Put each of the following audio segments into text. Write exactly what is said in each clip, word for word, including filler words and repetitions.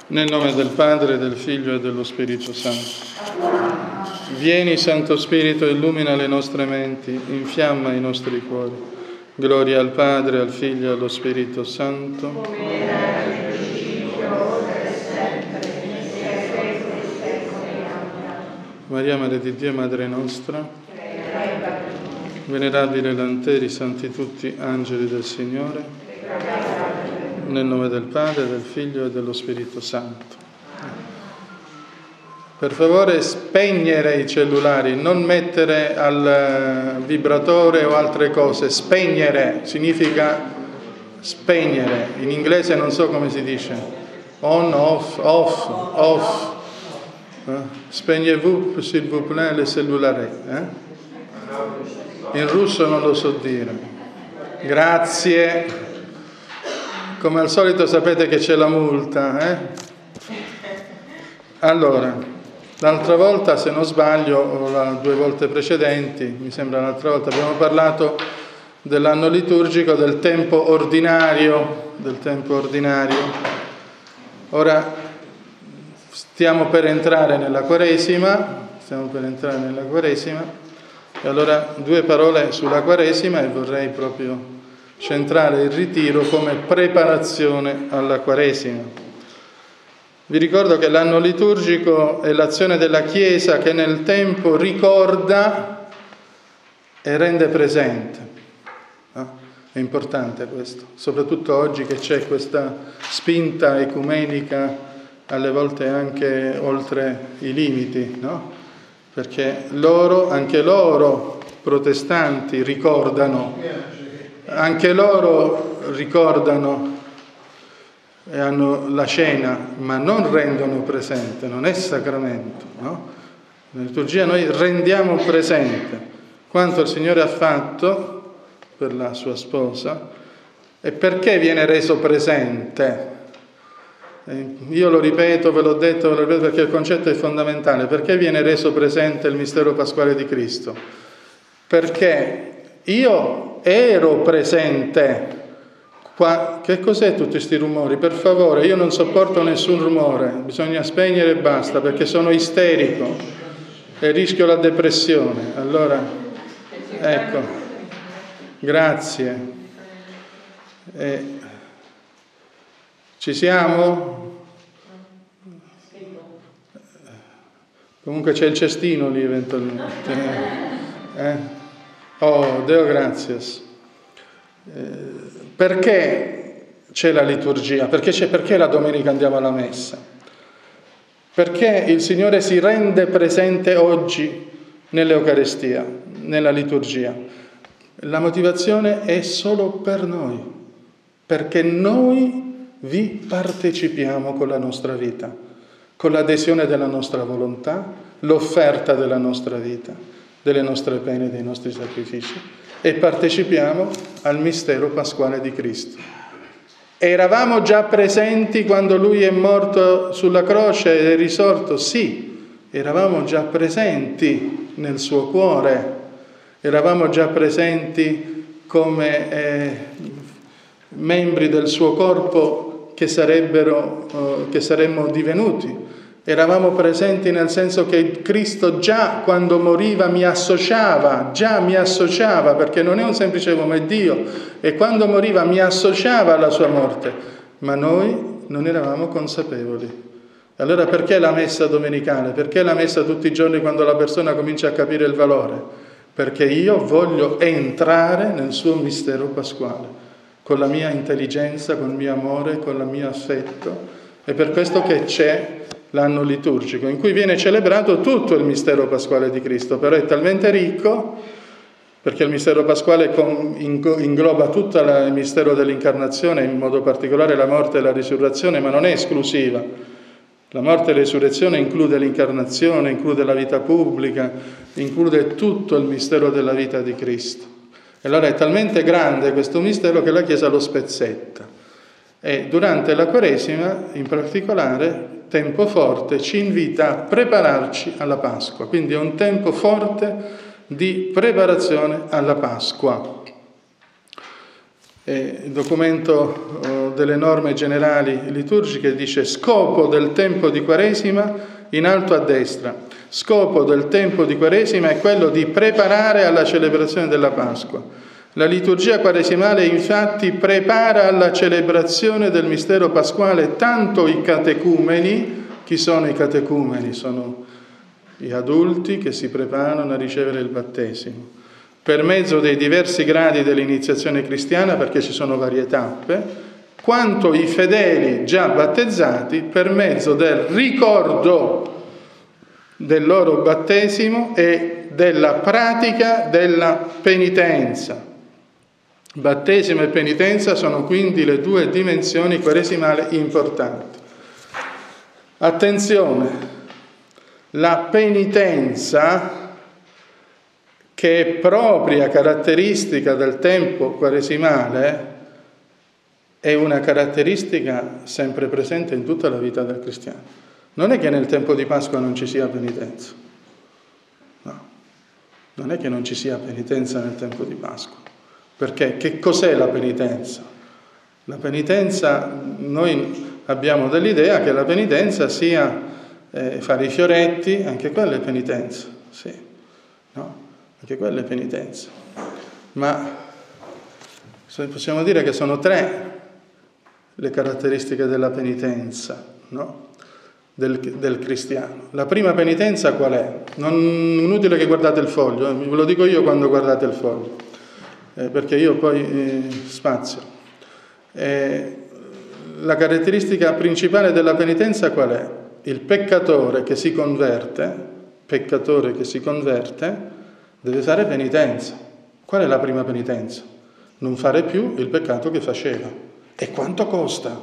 Nel nome del Padre, del Figlio e dello Spirito Santo. Vieni, Santo Spirito, illumina le nostre menti, infiamma i nostri cuori. Gloria al Padre, al Figlio e allo Spirito Santo. Come era nel principio, ora e sempre, nei secoli dei secoli. Maria, Madre di Dio, Madre nostra, venerabile Lanteri, santi tutti, angeli del Signore, nel nome del Padre, del Figlio e dello Spirito Santo. Per favore spegnere i cellulari, non mettere al vibratore o altre cose. Spegnere significa spegnere. In inglese non so come si dice. On, off, off, off. Spegnez-vous, s'il vous plaît, le cellulare. Eh? In russo non lo so dire. Grazie. Come al solito sapete che c'è la multa, eh? Allora, l'altra volta, se non sbaglio, o la, due volte precedenti, mi sembra l'altra volta, abbiamo parlato dell'anno liturgico, del tempo ordinario, del tempo ordinario. Ora stiamo per entrare nella Quaresima, stiamo per entrare nella Quaresima, e allora due parole sulla Quaresima e vorrei proprio centrare il ritiro come preparazione alla Quaresima. Vi ricordo che l'anno liturgico è l'azione della Chiesa che nel tempo ricorda e rende presente. No? È importante questo, soprattutto oggi che c'è questa spinta ecumenica, alle volte anche oltre i limiti, no? Perché loro, anche loro, protestanti, ricordano. Anche loro ricordano e hanno la cena, ma non rendono presente, non è sacramento, no? Nella liturgia noi rendiamo presente quanto il Signore ha fatto per la sua sposa e perché viene reso presente. Io lo ripeto, ve l'ho detto, ve lo ripeto perché il concetto è fondamentale. Perché viene reso presente il mistero pasquale di Cristo? Perché io ero presente. Qua, che cos'è tutti questi rumori? Per favore, io non sopporto nessun rumore, bisogna spegnere e basta, perché sono isterico e rischio la depressione. Allora, ecco, grazie. Eh, ci siamo? Comunque c'è il cestino lì eventualmente. Eh? Oh, Deo gratias. Eh, perché c'è la liturgia? Perché, c'è, perché la domenica andiamo alla messa? Perché il Signore si rende presente oggi nell'Eucaristia, nella liturgia? La motivazione è solo per noi, perché noi vi partecipiamo con la nostra vita, con l'adesione della nostra volontà, l'offerta della nostra vita, delle nostre pene, dei nostri sacrifici, e partecipiamo al mistero pasquale di Cristo. Eravamo già presenti quando Lui è morto sulla croce ed è risorto? Sì, eravamo già presenti nel suo cuore, eravamo già presenti come eh, membri del suo corpo che sarebbero, eh, che saremmo divenuti. Eravamo presenti nel senso che Cristo già quando moriva mi associava, già mi associava, perché non è un semplice uomo, è Dio, e quando moriva mi associava alla sua morte, ma noi non eravamo consapevoli. Allora perché la messa domenicale? Perché la messa tutti i giorni quando la persona comincia a capire il valore? Perché io voglio entrare nel suo mistero pasquale, con la mia intelligenza, con il mio amore, con il mio affetto, è per questo che c'è l'anno liturgico, in cui viene celebrato tutto il mistero pasquale di Cristo, però è talmente ricco, perché il mistero pasquale ingloba tutto il mistero dell'incarnazione, in modo particolare la morte e la risurrezione, ma non è esclusiva. La morte e la risurrezione include l'incarnazione, include la vita pubblica, include tutto il mistero della vita di Cristo. E allora è talmente grande questo mistero che la Chiesa lo spezzetta. E durante la Quaresima, in particolare, tempo forte ci invita a prepararci alla Pasqua, quindi è un tempo forte di preparazione alla Pasqua. E il documento eh, delle norme generali liturgiche dice: scopo del tempo di Quaresima, in alto a destra, scopo del tempo di Quaresima è quello di preparare alla celebrazione della Pasqua. La liturgia quaresimale infatti prepara alla celebrazione del mistero pasquale tanto i catecumeni. Chi sono i catecumeni? Sono gli adulti che si preparano a ricevere il battesimo, per mezzo dei diversi gradi dell'iniziazione cristiana, perché ci sono varie tappe, quanto i fedeli già battezzati per mezzo del ricordo del loro battesimo e della pratica della penitenza. Battesimo e penitenza sono quindi le due dimensioni quaresimali importanti. Attenzione, la penitenza, che è propria caratteristica del tempo quaresimale, è una caratteristica sempre presente in tutta la vita del cristiano. Non è che nel tempo di Pasqua non ci sia penitenza, no, non è che non ci sia penitenza nel tempo di Pasqua, perché che cos'è la penitenza? La penitenza, noi abbiamo dell'idea che la penitenza sia eh, fare i fioretti, anche quella è penitenza, sì, no? Anche quella è penitenza, ma possiamo dire che sono tre le caratteristiche della penitenza, no? Del, del cristiano. La prima penitenza qual è? Non inutile che guardate il foglio, eh, ve lo dico io quando guardate il foglio, eh, perché io poi eh, spazio. Eh, la caratteristica principale della penitenza qual è? Il peccatore che si converte, peccatore che si converte, deve fare penitenza. Qual è la prima penitenza? Non fare più il peccato che faceva. E quanto costa?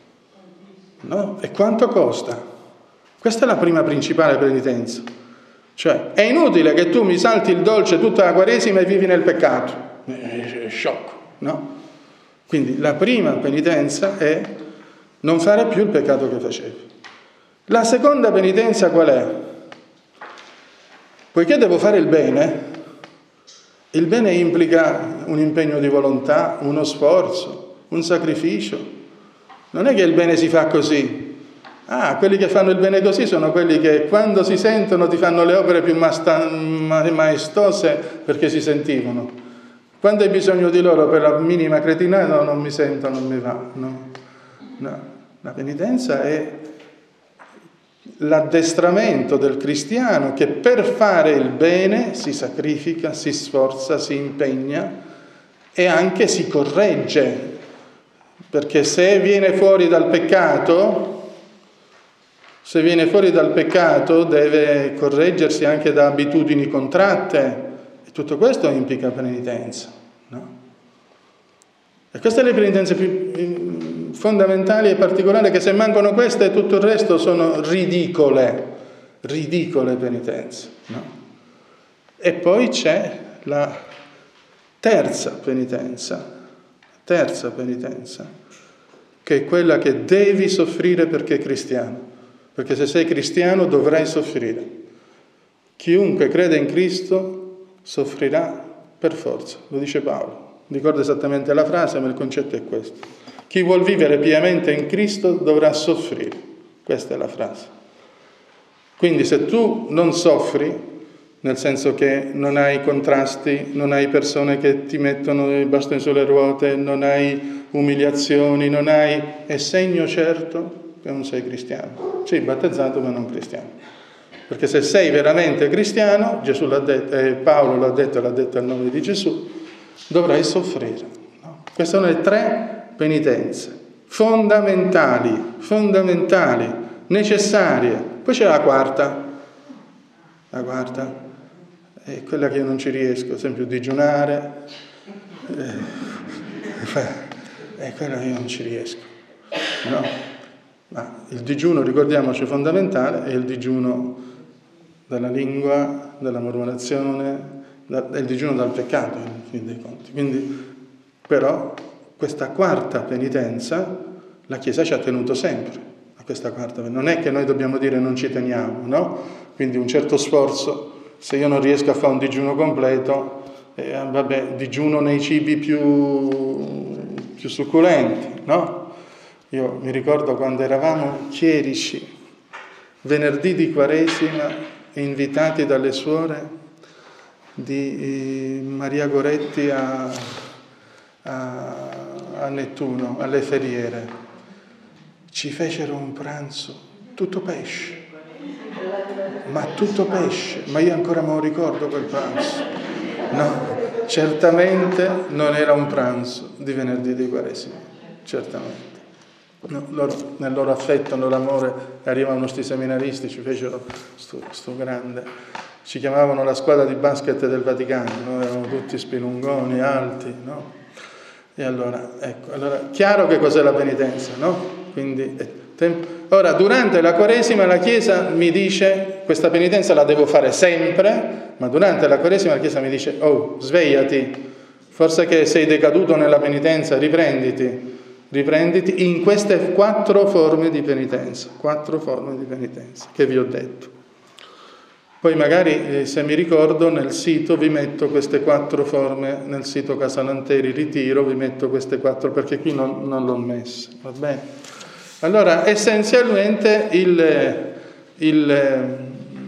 No? E quanto costa? Questa è la prima principale penitenza. Cioè, è inutile che tu mi salti il dolce tutta la Quaresima e vivi nel peccato. È sciocco, no? Quindi la prima penitenza è non fare più il peccato che facevi. La seconda penitenza qual è? Poiché devo fare il bene, il bene implica un impegno di volontà, uno sforzo, un sacrificio. Non è che il bene si fa così. Ah, quelli che fanno il bene così sono quelli che quando si sentono ti fanno le opere più masta- maestose perché si sentivano. Quando hai bisogno di loro per la minima cretinata, no, non mi sento, non mi va. No. No. La penitenza è l'addestramento del cristiano che per fare il bene si sacrifica, si sforza, si impegna e anche si corregge. Perché se viene fuori dal peccato, se viene fuori dal peccato deve correggersi anche da abitudini contratte e tutto questo implica penitenza, no? E queste sono le penitenze più fondamentali e particolari, che se mancano queste tutto il resto sono ridicole, ridicole penitenze, no? E poi c'è la terza penitenza, terza penitenza, che è quella che devi soffrire perché è cristiano. Perché se sei cristiano dovrai soffrire. Chiunque crede in Cristo soffrirà per forza, lo dice Paolo. Ricordo esattamente la frase, ma il concetto è questo. Chi vuol vivere pienamente in Cristo dovrà soffrire. Questa è la frase. Quindi se tu non soffri, nel senso che non hai contrasti, non hai persone che ti mettono i bastoni sulle ruote, non hai umiliazioni, non hai... è segno certo che non sei cristiano. Sei battezzato ma non cristiano. Perché se sei veramente cristiano, Gesù l'ha detto, eh, Paolo l'ha detto e l'ha detto al nome di Gesù, dovrai soffrire. No? Queste sono le tre penitenze fondamentali, fondamentali, necessarie. Poi c'è la quarta, la quarta è quella che io non ci riesco, ad esempio digiunare, eh, è quella che io non ci riesco, no? Ma il digiuno, ricordiamoci, è fondamentale, è il digiuno dalla lingua, dalla mormorazione, da, è il digiuno dal peccato, in fin dei conti. Quindi, però, questa quarta penitenza, la Chiesa ci ha tenuto sempre, a questa quarta. Non è che noi dobbiamo dire non ci teniamo, no? Quindi un certo sforzo, se io non riesco a fare un digiuno completo, eh, vabbè, digiuno nei cibi più più succulenti, no? Io mi ricordo quando eravamo chierici, venerdì di Quaresima, invitati dalle suore di Maria Goretti a, a, a Nettuno, alle Feriere. Ci fecero un pranzo, tutto pesce, ma tutto pesce, ma io ancora me lo ricordo quel pranzo. No, certamente non era un pranzo di venerdì di Quaresima, certamente. No, loro, nel loro affetto, nel loro amore, arrivavano sti seminaristi, ci fecero sto, sto grande, ci chiamavano la squadra di basket del Vaticano, no? Erano tutti spilungoni, alti, no? E allora, ecco, allora, chiaro che cos'è la penitenza, no? Quindi, eh, tempo. Ora, durante la Quaresima la Chiesa mi dice, questa penitenza la devo fare sempre, ma durante la Quaresima la Chiesa mi dice, oh, svegliati, forse che sei decaduto nella penitenza, riprenditi, riprenditi in queste quattro forme di penitenza, quattro forme di penitenza che vi ho detto. Poi magari, eh, se mi ricordo, nel sito vi metto queste quattro forme, nel sito Casalanteri Ritiro vi metto queste quattro, perché qui non, non l'ho messa, va bene? Allora, essenzialmente il, il,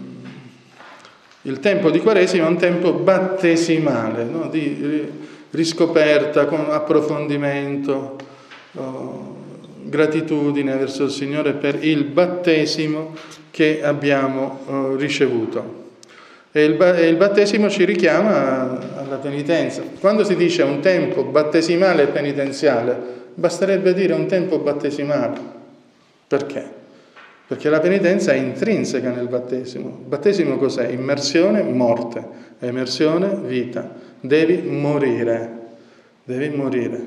il tempo di Quaresima è un tempo battesimale, no? Di riscoperta, con approfondimento, oh, gratitudine verso il Signore per il battesimo che abbiamo oh, ricevuto. E il, e il battesimo ci richiama alla penitenza. Quando si dice un tempo battesimale e penitenziale, basterebbe dire un tempo battesimale. Perché? Perché la penitenza è intrinseca nel battesimo. Il battesimo cos'è? Immersione, morte. Emersione, vita. Devi morire. Devi morire.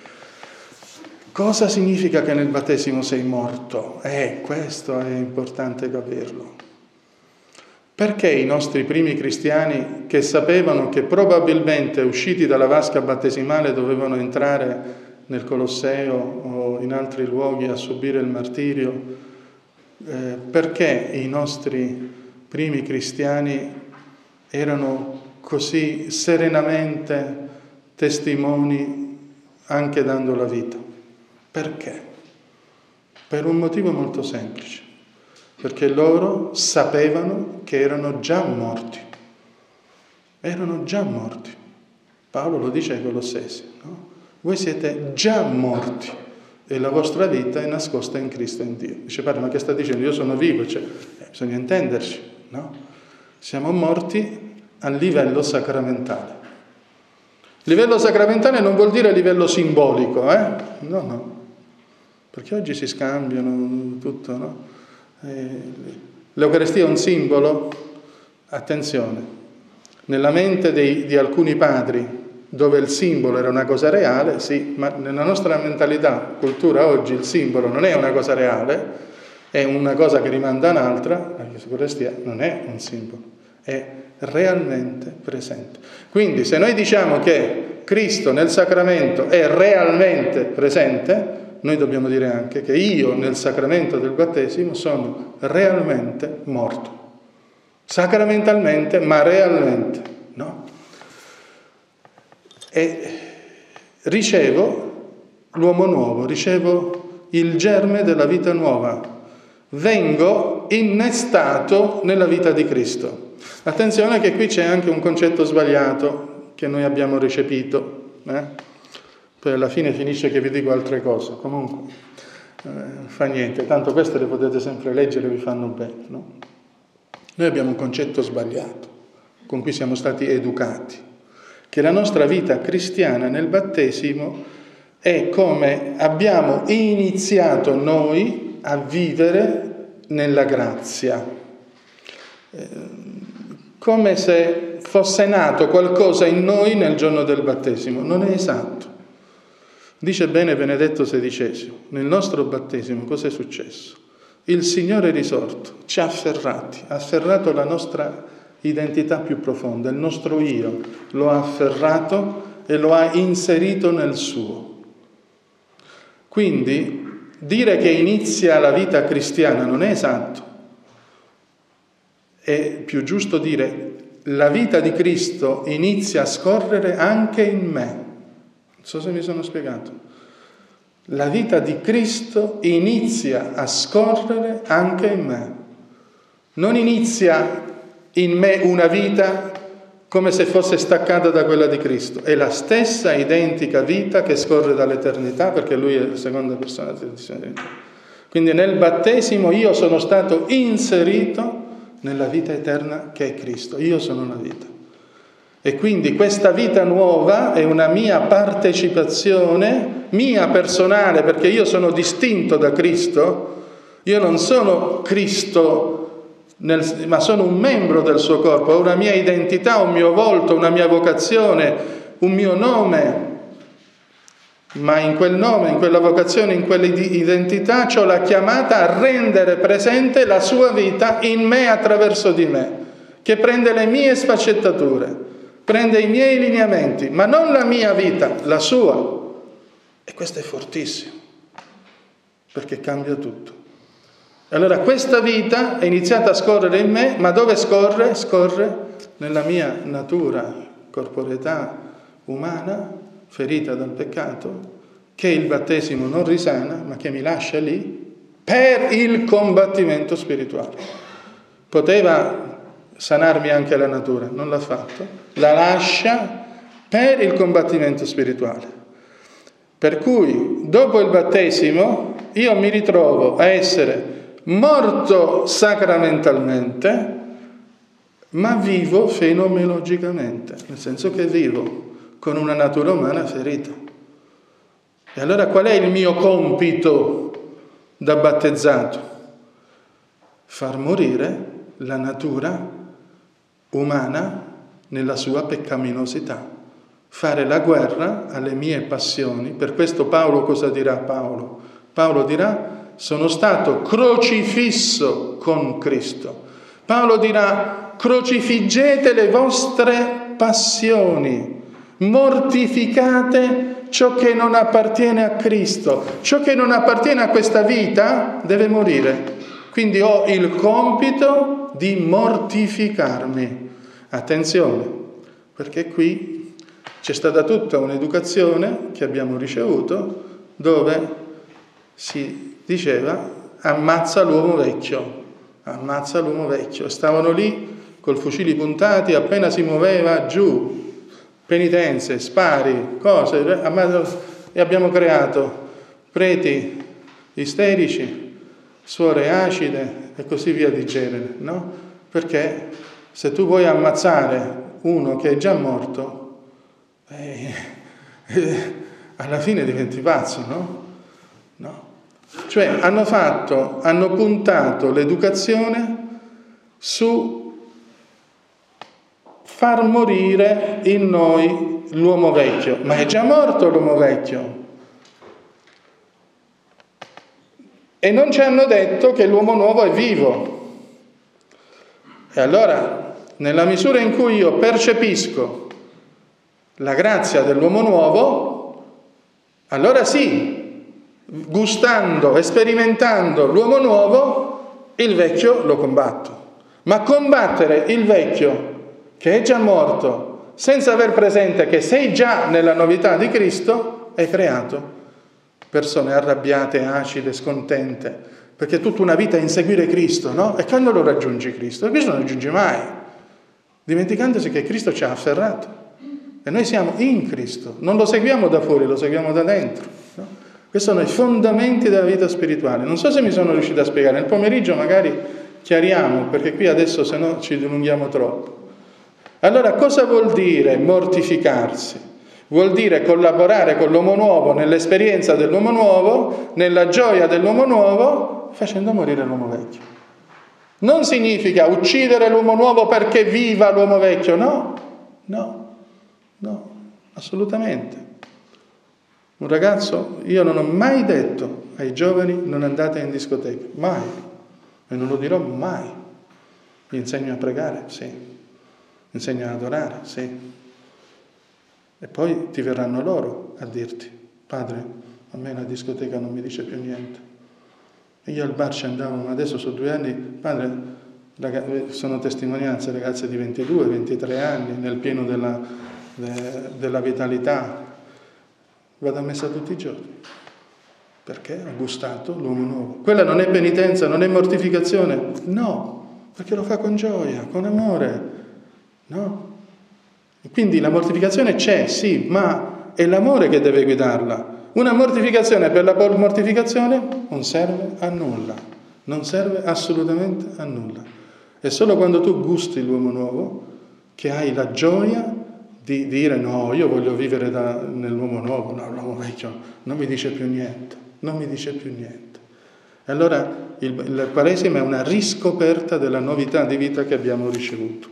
Cosa significa che nel battesimo sei morto? Eh, questo è importante capirlo. Perché i nostri primi cristiani, che sapevano che probabilmente usciti dalla vasca battesimale dovevano entrare nel Colosseo o in altri luoghi a subire il martirio, eh, perché i nostri primi cristiani erano così serenamente testimoni anche dando la vita? Perché? Per un motivo molto semplice, perché loro sapevano che erano già morti, erano già morti. Paolo lo dice ai Colossesi, no? Voi siete già morti e la vostra vita è nascosta in Cristo e in Dio. Dice, padre, ma che sta dicendo? Io sono vivo, cioè, eh, bisogna intenderci, no? Siamo morti a livello sacramentale. Livello sacramentale non vuol dire livello simbolico, eh? No, no. Perché oggi si scambiano tutto, no? Eh, L'Eucaristia è un simbolo? Attenzione. Nella mente dei, di alcuni padri, dove il simbolo era una cosa reale, sì, ma nella nostra mentalità, cultura oggi, il simbolo non è una cosa reale, è una cosa che rimanda a un'altra. L'Eucaristia non è un simbolo, è realmente presente. Quindi se noi diciamo che Cristo nel sacramento è realmente presente, noi dobbiamo dire anche che io nel sacramento del battesimo sono realmente morto. Sacramentalmente, ma realmente, no? E ricevo l'uomo nuovo, ricevo il germe della vita nuova, vengo innestato nella vita di Cristo. Attenzione che qui c'è anche un concetto sbagliato che noi abbiamo recepito, eh? Poi alla fine finisce che vi dico altre cose, comunque eh, fa niente, tanto queste le potete sempre leggere, vi fanno bene, no? Noi abbiamo un concetto sbagliato con cui siamo stati educati, che la nostra vita cristiana nel battesimo è come abbiamo iniziato noi a vivere nella grazia, eh, come se fosse nato qualcosa in noi nel giorno del battesimo. Non è esatto. Dice bene Benedetto sedicesimo, nel nostro battesimo cosa è successo? Il Signore è risorto, ci ha afferrati, ha afferrato la nostra identità più profonda, il nostro io, lo ha afferrato e lo ha inserito nel suo. Quindi dire che inizia la vita cristiana non è esatto, è più giusto dire la vita di Cristo inizia a scorrere anche in me. Non so se mi sono spiegato. la vita di Cristo inizia a scorrere anche in me. Non inizia in me una vita come se fosse staccata da quella di Cristo. È la stessa identica vita che scorre dall'eternità, perché Lui è la seconda persona della Trinità. Quindi nel battesimo io sono stato inserito nella vita eterna che è Cristo. Io sono la vita. E quindi questa vita nuova è una mia partecipazione, mia personale, perché io sono distinto da Cristo. Io non sono Cristo, nel, ma sono un membro del suo corpo, ho una mia identità, un mio volto, una mia vocazione, un mio nome. Ma in quel nome, in quella vocazione, in quell'identità c'ho la chiamata a rendere presente la sua vita in me attraverso di me, che prende le mie sfaccettature, prende i miei lineamenti, ma non la mia vita, la sua. E questo è fortissimo, perché cambia tutto. Allora questa vita è iniziata a scorrere in me, ma dove scorre? Scorre nella mia natura, corporeità umana, ferita dal peccato, che il battesimo non risana, ma che mi lascia lì per il combattimento spirituale. Poteva sanarmi anche la natura, non l'ha fatto, la lascia per il combattimento spirituale. Per cui, dopo il battesimo, io mi ritrovo a essere morto sacramentalmente, ma vivo fenomenologicamente, nel senso che vivo con una natura umana ferita. E allora qual è il mio compito da battezzato? Far morire la natura umana nella sua peccaminosità, fare la guerra alle mie passioni. Per questo Paolo cosa dirà Paolo? Paolo dirà: sono stato crocifisso con Cristo. Paolo dirà: crocifiggete le vostre passioni, mortificate ciò che non appartiene a Cristo. Ciò che non appartiene a questa vita deve morire. Quindi ho il compito di mortificarmi. Attenzione, perché qui c'è stata tutta un'educazione che abbiamo ricevuto dove si diceva: ammazza l'uomo vecchio, ammazza l'uomo vecchio. Stavano lì col fucili puntati, appena si muoveva giù, penitenze, spari, cose, e abbiamo creato preti isterici, suore acide e così via di genere, no? Perché se tu vuoi ammazzare uno che è già morto, eh, eh, alla fine diventi pazzo, no? No. Cioè hanno fatto, hanno puntato l'educazione su far morire in noi l'uomo vecchio. Ma è già morto l'uomo vecchio. E non ci hanno detto che l'uomo nuovo è vivo. E allora, nella misura in cui io percepisco la grazia dell'uomo nuovo, allora sì, gustando e sperimentando l'uomo nuovo, il vecchio lo combatto. Ma combattere il vecchio che è già morto, senza aver presente che sei già nella novità di Cristo, hai creato persone arrabbiate, acide, scontente, perché è tutta una vita a inseguire Cristo, no? E quando lo raggiungi Cristo? Cristo non lo raggiungi mai, dimenticandosi che Cristo ci ha afferrato. E noi siamo in Cristo, non lo seguiamo da fuori, lo seguiamo da dentro, no? Questi sono i fondamenti della vita spirituale. Non so se mi sono riuscito a spiegare, nel pomeriggio magari chiariamo, perché qui adesso se no ci dilunghiamo troppo. Allora, cosa vuol dire mortificarsi? Vuol dire collaborare con l'uomo nuovo, nell'esperienza dell'uomo nuovo, nella gioia dell'uomo nuovo, facendo morire l'uomo vecchio. Non significa uccidere l'uomo nuovo perché viva l'uomo vecchio, no, no, no, assolutamente. Un ragazzo, io non ho mai detto ai giovani non andate in discoteca, mai, e non lo dirò mai. Gli insegno a pregare, sì. Insegna ad adorare, sì. E poi ti verranno loro a dirti: padre, a me la discoteca non mi dice più niente. E io al bar ci andavo, ma adesso sono due anni, padre, ragazzi, sono testimonianze, ragazze di ventidue, ventitré anni, nel pieno della, de, della vitalità. Vado a messa tutti i giorni. Perché ha gustato l'uomo nuovo. Quella non è penitenza, non è mortificazione? No, perché lo fa con gioia, con amore. No? Quindi la mortificazione c'è, sì, ma è l'amore che deve guidarla. Una mortificazione per la mortificazione non serve a nulla, non serve assolutamente a nulla. È solo quando tu gusti l'uomo nuovo che hai la gioia di dire no, io voglio vivere da, nell'uomo nuovo, no, l'uomo vecchio non mi dice più niente, non mi dice più niente. E allora il, il Quaresima è una riscoperta della novità di vita che abbiamo ricevuto.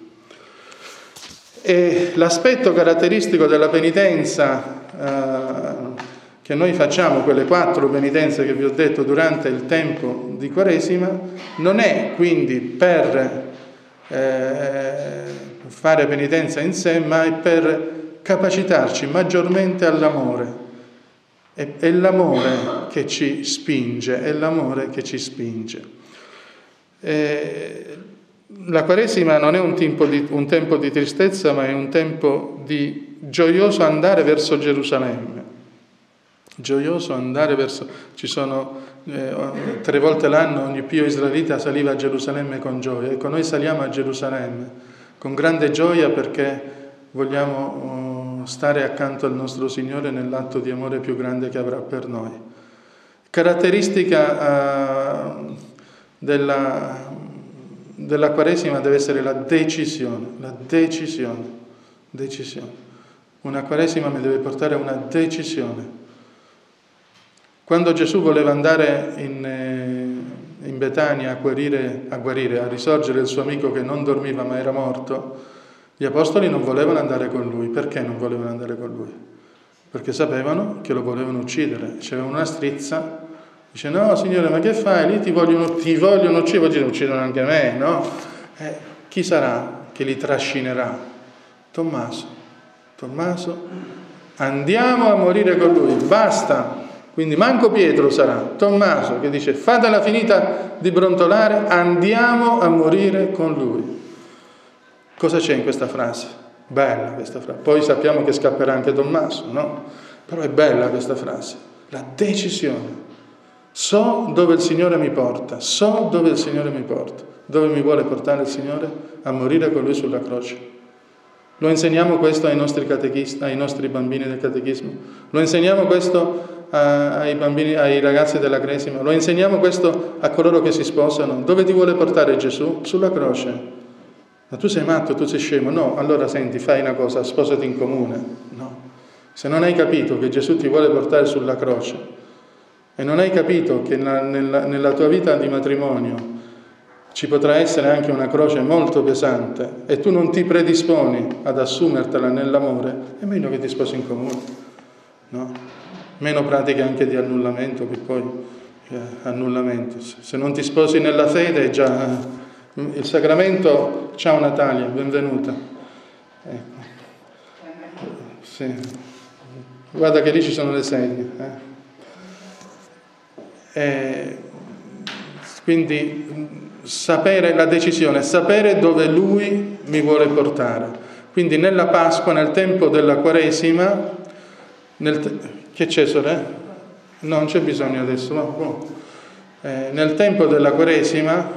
E l'aspetto caratteristico della penitenza eh, che noi facciamo, quelle quattro penitenze che vi ho detto durante il tempo di Quaresima, non è quindi per eh, fare penitenza in sé, ma è per capacitarci maggiormente all'amore. È, è l'amore che ci spinge, è l'amore che ci spinge. E la Quaresima non è un tempo, di, un tempo di tristezza, ma è un tempo di gioioso andare verso Gerusalemme. Gioioso andare verso... Ci sono eh, tre volte l'anno ogni pio israelita saliva a Gerusalemme con gioia. Ecco, noi saliamo a Gerusalemme con grande gioia perché vogliamo uh, stare accanto al nostro Signore nell'atto di amore più grande che avrà per noi. Caratteristica uh, della, della Quaresima deve essere la decisione, la decisione, decisione. Una Quaresima mi deve portare a una decisione. Quando Gesù voleva andare in, in Betania a guarire, a guarire, a risorgere il suo amico che non dormiva ma era morto, gli apostoli non volevano andare con lui. Perché non volevano andare con lui? Perché sapevano che lo volevano uccidere. C'era una strizza, dice no Signore ma che fai? Lì ti vogliono, ti vogliono uccidere, uccidono anche me, no? Eh, chi sarà che li trascinerà? Tommaso. Tommaso, andiamo a morire con lui, basta. Quindi manco Pietro sarà, Tommaso che dice fatela finita di brontolare, andiamo a morire con lui. Cosa c'è in questa frase? Bella questa frase. Poi sappiamo che scapperà anche Tommaso, no? Però è bella questa frase. La decisione. So dove il Signore mi porta, so dove il Signore mi porta. Dove mi vuole portare il Signore? A morire con Lui sulla croce. Lo insegniamo questo ai nostri catechisti, ai nostri bambini del catechismo. Lo insegniamo questo ai bambini, ai ragazzi della Cresima. Lo insegniamo questo a coloro che si sposano. Dove ti vuole portare Gesù? Sulla croce. Ma tu sei matto, tu sei scemo? No, allora senti, fai una cosa, sposati in comune. No. Se non hai capito che Gesù ti vuole portare sulla croce e non hai capito che nella, nella, nella tua vita di matrimonio ci potrà essere anche una croce molto pesante e tu non ti predisponi ad assumertela nell'amore, è meglio che ti sposi in comune, no? Meno pratiche anche di annullamento, che poi eh, annullamento. Se non ti sposi nella fede è già il sacramento. Ciao Natalia, benvenuta. Ecco. Sì. Guarda che lì ci sono le sedie. Eh. E quindi sapere la decisione, sapere dove Lui mi vuole portare. Quindi nella Pasqua, nel tempo della Quaresima, nel te- che c'è, sorella? No, non c'è bisogno adesso. No. Eh, nel tempo della Quaresima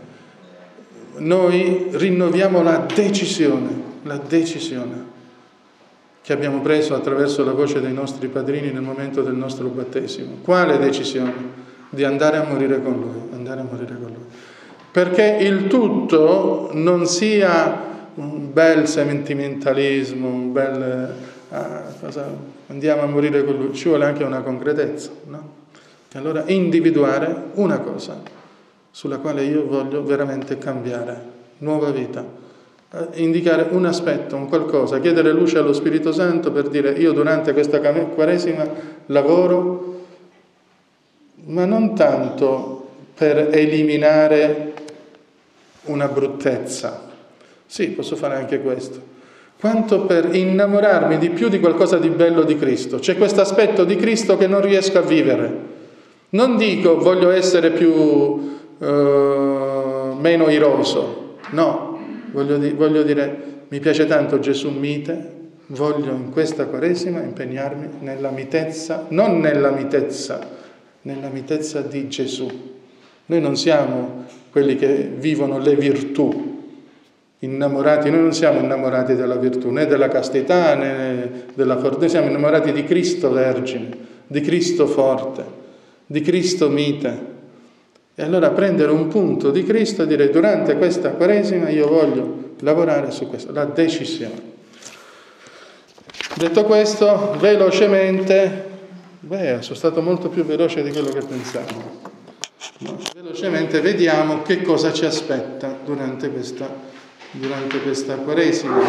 noi rinnoviamo la decisione, la decisione che abbiamo preso attraverso la voce dei nostri padrini nel momento del nostro battesimo. Quale decisione? Di andare a morire con Lui, andare a morire con Lui. Perché il tutto non sia un bel sentimentalismo, un bel... Ah, cosa... andiamo a morire con Lui, ci vuole anche una concretezza, no? E allora individuare una cosa sulla quale io voglio veramente cambiare, nuova vita, eh, indicare un aspetto, un qualcosa, chiedere luce allo Spirito Santo per dire io durante questa Quaresima lavoro, ma non tanto per eliminare una bruttezza, sì, posso fare anche questo, quanto per innamorarmi di più di qualcosa di bello di Cristo. C'è questo aspetto di Cristo che non riesco a vivere. Non dico voglio essere più eh, meno iroso, no, voglio, di, voglio dire mi piace tanto Gesù mite, voglio in questa Quaresima impegnarmi nella mitezza, non nella mitezza nella mitezza di Gesù. Noi non siamo quelli che vivono le virtù, innamorati, noi non siamo innamorati della virtù, né della castità, né della fortuna, noi siamo innamorati di Cristo Vergine, di Cristo forte, di Cristo mite. E allora prendere un punto di Cristo e dire durante questa Quaresima io voglio lavorare su questo, la decisione. Detto questo, velocemente, beh, sono stato molto più veloce di quello che pensavo. No, velocemente vediamo che cosa ci aspetta durante questa, durante questa Quaresima.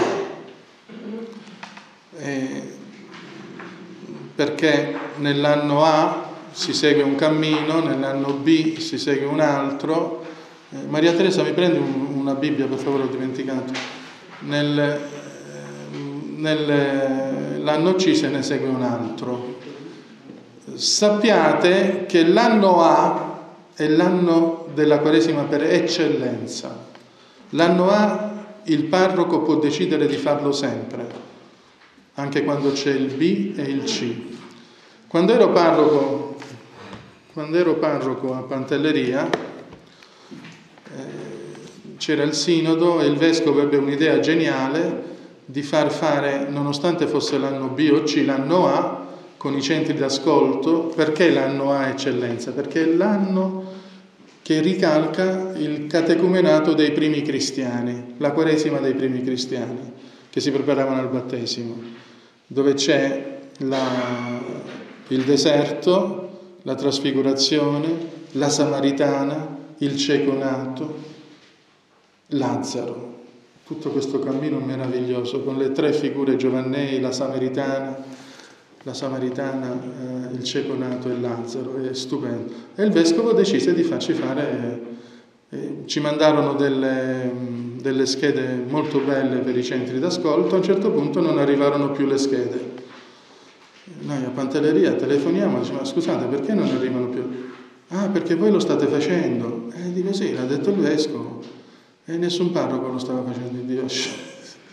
E perché nell'anno A si segue un cammino, nell'anno B si segue un altro. Eh, Maria Teresa, mi prendi un, una Bibbia, per favore, ho dimenticato. Nel, eh, nell'anno C se ne segue un altro. Sappiate che l'anno A è l'anno della Quaresima per eccellenza. L'anno A il parroco può decidere di farlo sempre, anche quando c'è il B e il C. Quando ero parroco, quando ero parroco a Pantelleria, eh, c'era il sinodo e il vescovo ebbe un'idea geniale di far fare, nonostante fosse l'anno B o C, l'anno A con i centri d'ascolto. Perché l'anno A è eccellenza? Perché è l'anno che ricalca il catecumenato dei primi cristiani, la Quaresima dei primi cristiani, che si preparavano al battesimo, dove c'è la, il deserto, la trasfigurazione, la Samaritana, il cieco nato, Lazzaro. Tutto questo cammino meraviglioso, con le tre figure giovannei, la Samaritana, la Samaritana, eh, il cieco nato e Lazzaro, è stupendo. E il vescovo decise di farci fare, eh, eh, ci mandarono delle, delle schede molto belle per i centri d'ascolto. A un certo punto non arrivarono più le schede. Noi a Pantelleria telefoniamo e diciamo: ma scusate, perché non arrivano più? Ah, perché voi lo state facendo. E dico: sì, l'ha detto il vescovo. E nessun parroco lo stava facendo in diocesi.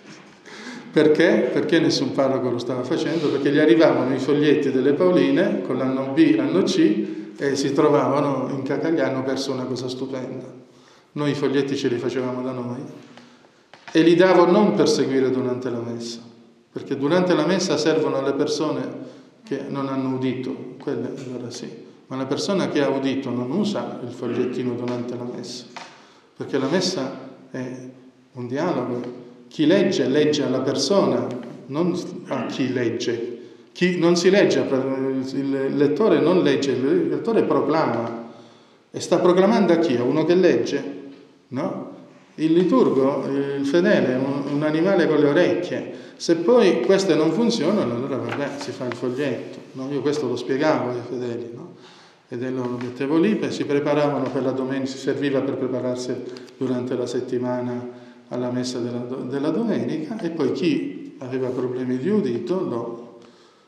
Perché? Perché nessun parroco lo stava facendo? Perché gli arrivavano i foglietti delle Pauline con l'anno B, l'anno C, e si trovavano in Cacaglia, hanno perso una cosa stupenda. Noi i foglietti ce li facevamo da noi e li davo non per seguire durante la messa, perché durante la messa servono alle persone che non hanno udito, quelle allora sì, ma la persona che ha udito non usa il fogliettino durante la messa, perché la messa è un dialogo. Chi legge, legge alla persona, non a chi legge. Chi non si legge, il lettore non legge, il lettore proclama. E sta proclamando a chi? A uno che legge? No? Il liturgo, il fedele, è un, un animale con le orecchie. Se poi queste non funzionano, allora vabbè, si fa il foglietto. No? Io questo lo spiegavo ai fedeli, no? Ed lo mettevo lì, si preparavano per la domenica, si serviva per prepararsi durante la settimana alla messa della, della domenica, e poi chi aveva problemi di udito lo,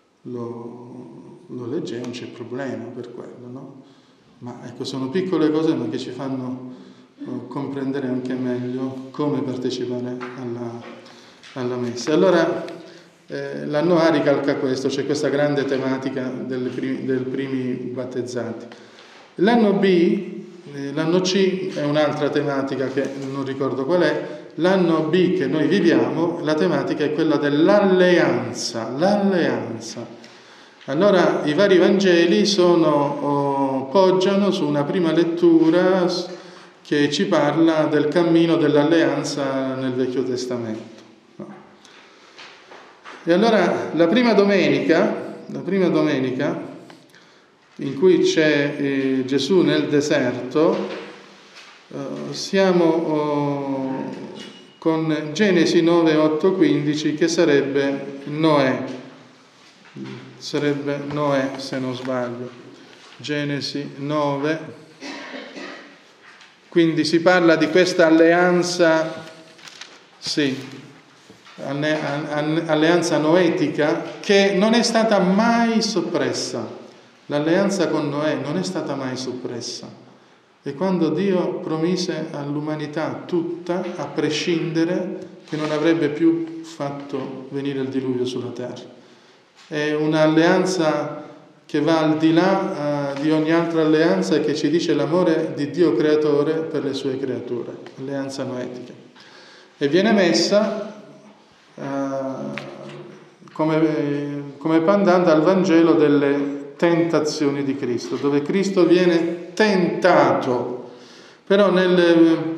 lo, lo leggeva, non c'è problema per quello, no? Ma ecco, sono piccole cose ma che ci fanno uh, comprendere anche meglio come partecipare alla, alla messa. Allora eh, l'anno A ricalca questo, c'è questa grande tematica dei primi, del primi battezzati. L'anno B, eh, l'anno C è un'altra tematica che non ricordo qual è. L'anno B che noi viviamo, la tematica è quella dell'alleanza, l'alleanza. Allora i vari Vangeli sono, oh, poggiano su una prima lettura che ci parla del cammino dell'alleanza nel Vecchio Testamento. No? E allora la prima domenica, la prima domenica in cui c'è eh, Gesù nel deserto, eh, siamo oh, con Genesi nove, otto, quindici, che sarebbe Noè, sarebbe Noè se non sbaglio, Genesi nove, quindi si parla di questa alleanza, sì, alleanza noetica che non è stata mai soppressa, l'alleanza con Noè non è stata mai soppressa. E quando Dio promise all'umanità tutta, a prescindere, che non avrebbe più fatto venire il diluvio sulla terra. È un'alleanza che va al di là uh, di ogni altra alleanza e che ci dice l'amore di Dio creatore per le sue creature, alleanza noetica. E viene messa uh, come, come pandante al Vangelo delle tentazioni di Cristo, dove Cristo viene tentato, però nel,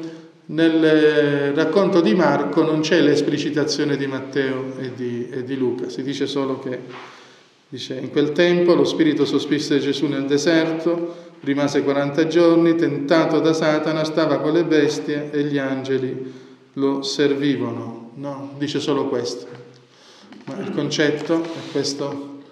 nel racconto di Marco non c'è l'esplicitazione di Matteo e di, e di Luca, si dice solo che dice, in quel tempo lo Spirito sospinse Gesù nel deserto, rimase quaranta giorni, tentato da Satana, stava con le bestie e gli angeli lo servivano. No, dice solo questo. Ma il concetto è questo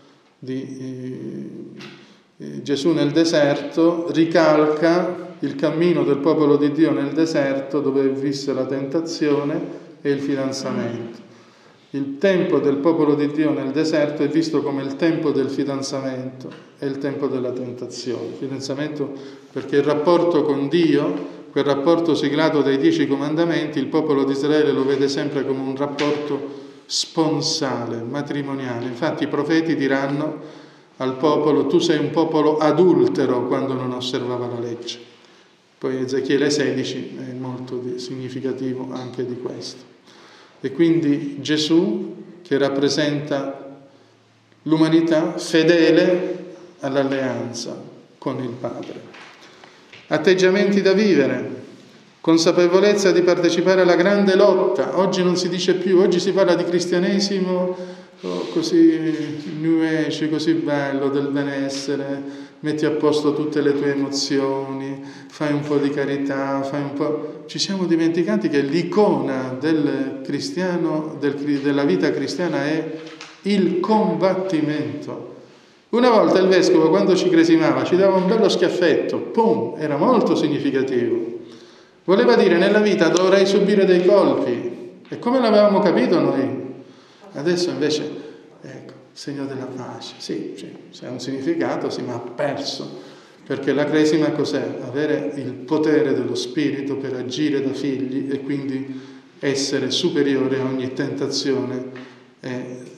di eh, Gesù nel deserto, ricalca il cammino del popolo di Dio nel deserto dove visse la tentazione e il fidanzamento. Il tempo del popolo di Dio nel deserto è visto come il tempo del fidanzamento e il tempo della tentazione. Il fidanzamento perché il rapporto con Dio, quel rapporto siglato dai dieci comandamenti, il popolo di Israele lo vede sempre come un rapporto sponsale, matrimoniale. Infatti i profeti diranno al popolo: tu sei un popolo adultero quando non osservava la legge. Poi Ezechiele sedici è molto significativo anche di questo. E quindi Gesù, che rappresenta l'umanità fedele all'alleanza con il Padre. Atteggiamenti da vivere, consapevolezza di partecipare alla grande lotta. Oggi non si dice più, oggi si parla di cristianesimo oh, così new age, così bello, del benessere, metti a posto tutte le tue emozioni, fai un po' di carità, fai un po'... Ci siamo dimenticati che l'icona del cristiano, del, della vita cristiana è il combattimento. Una volta il vescovo, quando ci cresimava, ci dava un bello schiaffetto, pum, era molto significativo. Voleva dire, nella vita dovrai subire dei colpi. E come l'avevamo capito noi? Adesso invece, ecco, segno della pace. Sì, sì, se ha un significato, sì, ma ha perso. Perché la cresima cos'è? Avere il potere dello Spirito per agire da figli e quindi essere superiore a ogni tentazione e,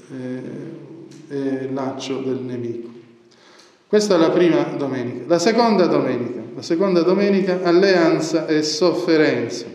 e, e laccio del nemico. Questa è la prima domenica. La seconda domenica, la seconda domenica, alleanza e sofferenza.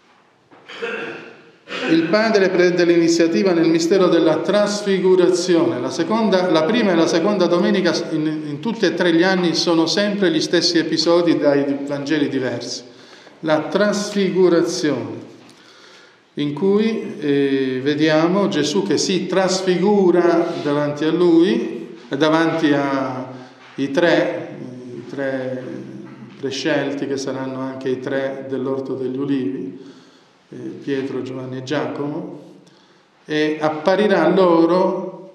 Il Padre prende l'iniziativa nel mistero della trasfigurazione. La, seconda, la prima e la seconda domenica in, in tutti e tre gli anni sono sempre gli stessi episodi dai Vangeli diversi. La trasfigurazione, in cui eh, vediamo Gesù che si trasfigura davanti a lui, davanti ai tre, i tre prescelti che saranno anche i tre dell'Orto degli Ulivi, Pietro, Giovanni e Giacomo, e apparirà loro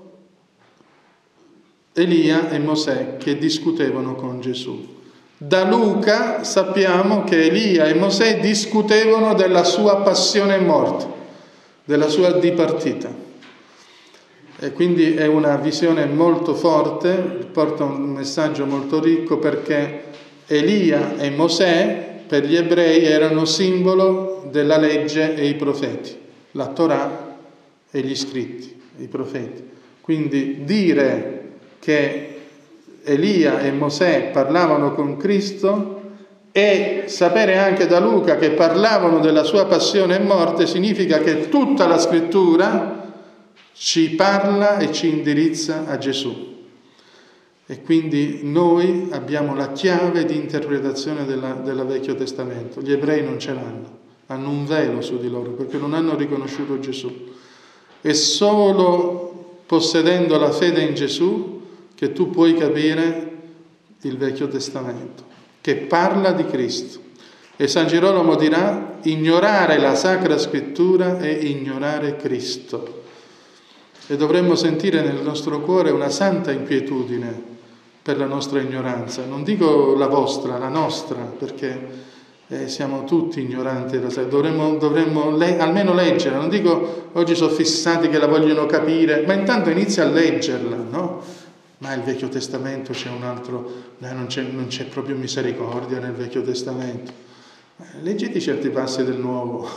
Elia e Mosè che discutevano con Gesù. Da Luca sappiamo che Elia e Mosè discutevano della sua passione e morte, della sua dipartita. E quindi è una visione molto forte, porta un messaggio molto ricco, perché Elia e Mosè per gli ebrei erano simbolo della legge e i profeti, la Torah e gli scritti, i profeti. Quindi dire che Elia e Mosè parlavano con Cristo e sapere anche da Luca che parlavano della sua passione e morte significa che tutta la scrittura ci parla e ci indirizza a Gesù. E quindi noi abbiamo la chiave di interpretazione della, del Vecchio Testamento. Gli ebrei non ce l'hanno, hanno un velo su di loro perché non hanno riconosciuto Gesù. È solo possedendo la fede in Gesù che tu puoi capire il Vecchio Testamento, che parla di Cristo. E San Girolamo dirà: ignorare la Sacra Scrittura è ignorare Cristo. E dovremmo sentire nel nostro cuore una santa inquietudine per la nostra ignoranza, non dico la vostra, la nostra, perché eh, siamo tutti ignoranti, dovremmo, dovremmo le, almeno leggerla, non dico oggi sono fissati che la vogliono capire, ma intanto inizia a leggerla, no? Ma il Vecchio Testamento c'è un altro, no, non, c'è, non c'è proprio misericordia nel Vecchio Testamento. Leggete certi passi del Nuovo,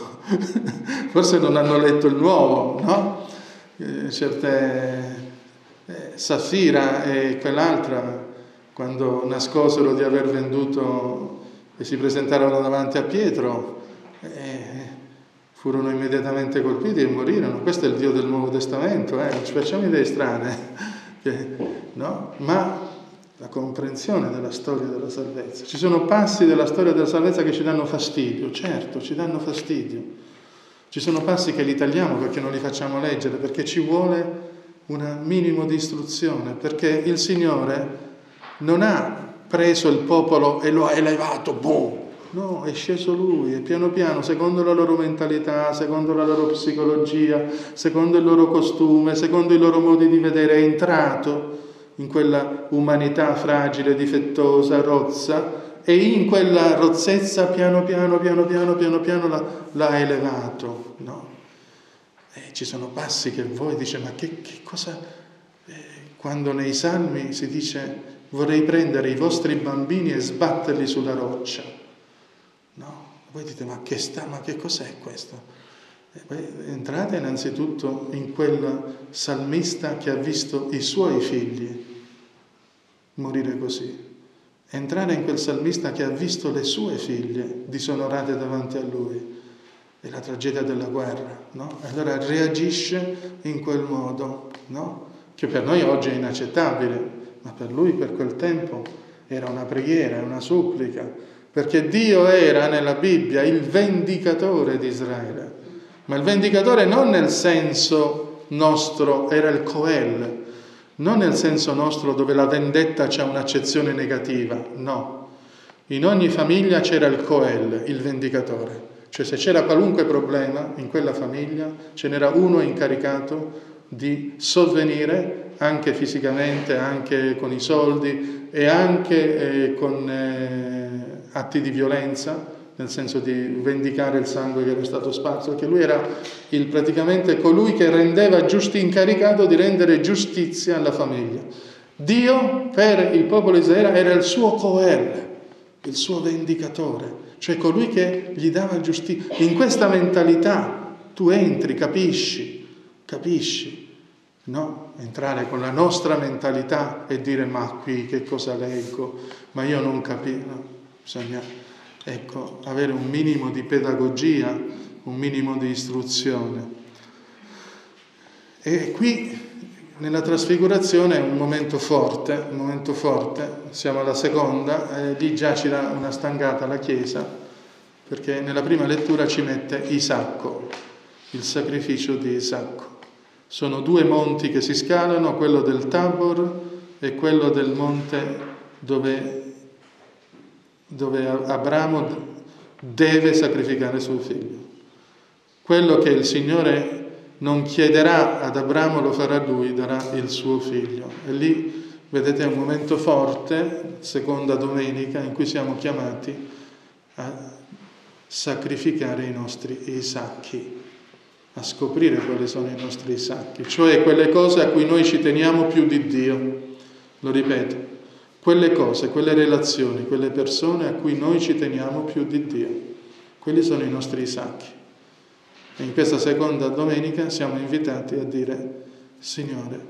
forse non hanno letto il Nuovo, no? Eh, certe... Safira e quell'altra, quando nascosero di aver venduto e si presentarono davanti a Pietro, eh, furono immediatamente colpiti e morirono. Questo è il Dio del Nuovo Testamento, eh? Non ci facciamo idee strane, no? Ma la comprensione della storia della salvezza. Ci sono passi della storia della salvezza che ci danno fastidio, certo, ci danno fastidio. Ci sono passi che li tagliamo perché non li facciamo leggere, perché ci vuole un minimo di istruzione, perché il Signore non ha preso il popolo e lo ha elevato, boom! No, è sceso Lui, e piano piano, secondo la loro mentalità, secondo la loro psicologia, secondo il loro costume, secondo i loro modi di vedere, è entrato in quella umanità fragile, difettosa, rozza, e in quella rozzezza piano piano, piano piano, piano piano l'ha, l'ha elevato, no? E ci sono passi che voi dice, ma che, che cosa... Eh, quando nei Salmi si dice, vorrei prendere i vostri bambini e sbatterli sulla roccia, no? Voi dite, ma che sta, ma che cos'è questo? E poi entrate innanzitutto in quel salmista che ha visto i suoi figli morire così. Entrare in quel salmista che ha visto le sue figlie disonorate davanti a lui. È la tragedia della guerra, no? Allora reagisce in quel modo, no? Che per noi oggi è inaccettabile, ma per lui per quel tempo era una preghiera, una supplica, perché Dio era nella Bibbia il vendicatore di Israele, ma il vendicatore non nel senso nostro, era il Coel, non nel senso nostro dove la vendetta c'ha un'accezione negativa, no. In ogni famiglia c'era il Coel, il vendicatore. Cioè se c'era qualunque problema in quella famiglia, ce n'era uno incaricato di sovvenire anche fisicamente, anche con i soldi e anche eh, con eh, atti di violenza, nel senso di vendicare il sangue che era stato sparso, perché lui era il, praticamente colui che rendeva giusti, incaricato di rendere giustizia alla famiglia. Dio per il popolo di Israele era il suo Coel, il suo vendicatore, cioè colui che gli dava giustizia. In questa mentalità tu entri, capisci, capisci, no? Entrare con la nostra mentalità e dire ma qui che cosa leggo, ma io non capisco, no? Bisogna, ecco, avere un minimo di pedagogia, un minimo di istruzione. E qui nella trasfigurazione è un momento forte, un momento forte, siamo alla seconda, e lì già ci dà una stangata la Chiesa, perché nella prima lettura ci mette Isacco, il sacrificio di Isacco. Sono due monti che si scalano, quello del Tabor e quello del monte dove, dove Abramo deve sacrificare suo figlio. Quello che il Signore non chiederà ad Abramo lo farà lui, darà il suo figlio. E lì, vedete, è un momento forte, seconda domenica, in cui siamo chiamati a sacrificare i nostri Isacchi, a scoprire quali sono i nostri Isacchi, cioè quelle cose a cui noi ci teniamo più di Dio. Lo ripeto, quelle cose, quelle relazioni, quelle persone a cui noi ci teniamo più di Dio. Quelli sono i nostri Isacchi. E in questa seconda domenica siamo invitati a dire, Signore,